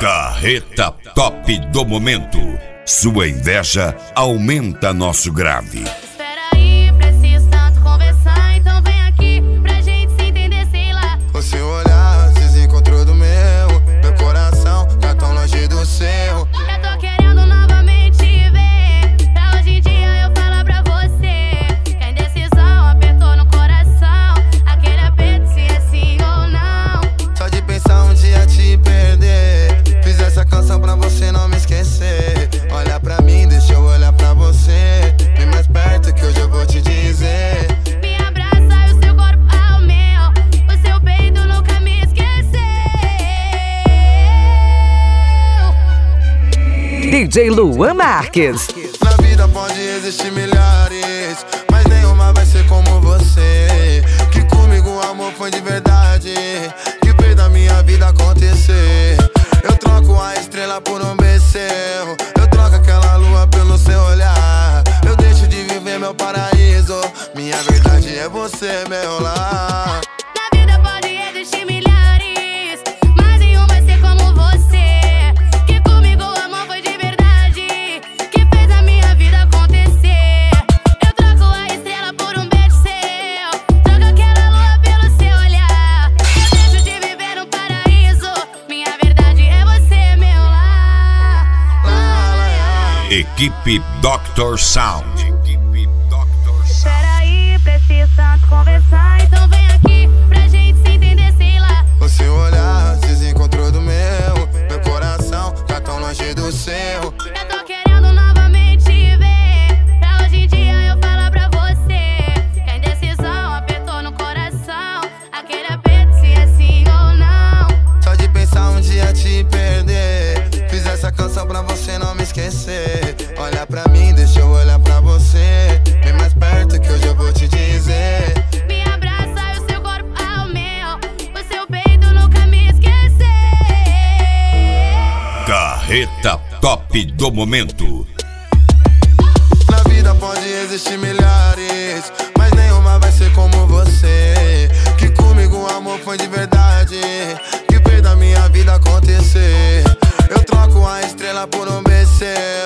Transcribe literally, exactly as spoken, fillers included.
Carreta top do momento. Sua inveja aumenta nosso grave. Espera aí, preciso tanto conversar, então vem aqui pra gente se entender, sei lá. O seu olhar desencontrou do meu, meu coração tá tão longe do seu. Eu tô querendo novamente te ver, pra hoje em dia eu falar pra você que a indecisão apertou no coração, aquele aperto se é sim ou não. Só de pensar um dia te perder, fiz essa canção pra você não me esquecer. Olha pra mim, deixa eu olhar pra você, vem mais perto que hoje eu vou te dizer. Me abraça e o seu corpo ao meu, o seu peito nunca me esqueceu. D J Luan Marques. Na vida pode existir milhares, mas nenhuma vai ser como você. Que comigo o amor foi de verdade, que fez da minha vida acontecer. Eu troco a estrela por um bezerro, eu troco aquela lua pelo seu olhar. Eu deixo de viver meu paraíso, minha verdade é você, meu lar. Na vida pode existir milhares, mas nenhum vai ser como você. Que comigo o amor foi de verdade, que fez a minha vida acontecer. Eu troco a estrela por um beijo seu, troco aquela lua pelo seu olhar. Eu deixo de viver no paraíso, minha verdade é você, meu lar. Equipe doutor Sound. Espera aí, preciso tanto conversar, então vem aqui pra gente se entender, sei lá. O seu olhar desencontrou do meu, meu coração tá tão longe do seu. Eu tô querendo novamente te ver, pra hoje em dia eu falar pra você que a indecisão apertou no coração, aquele aperto se é sim ou não. Só de pensar um dia te perder, fiz essa canção pra você não me esquecer. Olha pra mim, deixa eu olhar pra você, vem mais perto que hoje eu vou te dizer. Me abraça e o seu corpo ao meu, o seu peito nunca me esqueceu. Carreta top do momento. Na vida pode existir milhares, mas nenhuma vai ser como você. Que comigo o amor foi de verdade, que fez da minha vida acontecer. Eu troco a estrela por um bezerro,